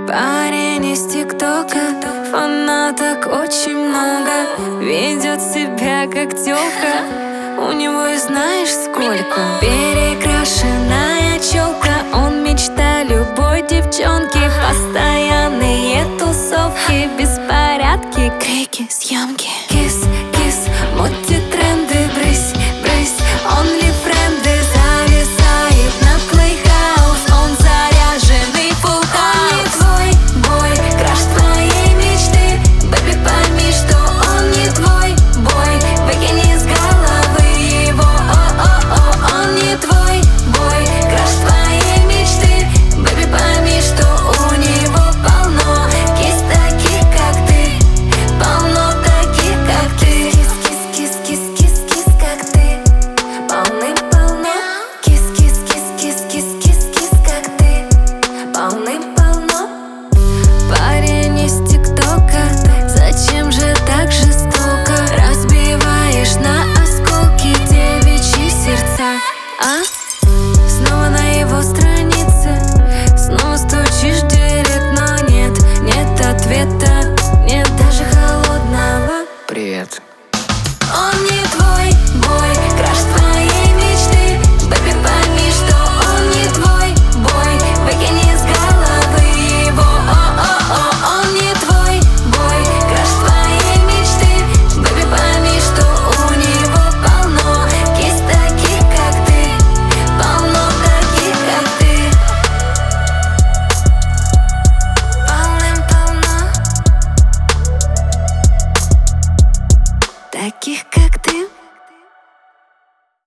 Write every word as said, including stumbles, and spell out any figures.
Парень из ТикТока, фанаток очень много, ведет себя как тёлка, у него и знаешь сколько. Перекрашенная челка, он мечта любой девчонки.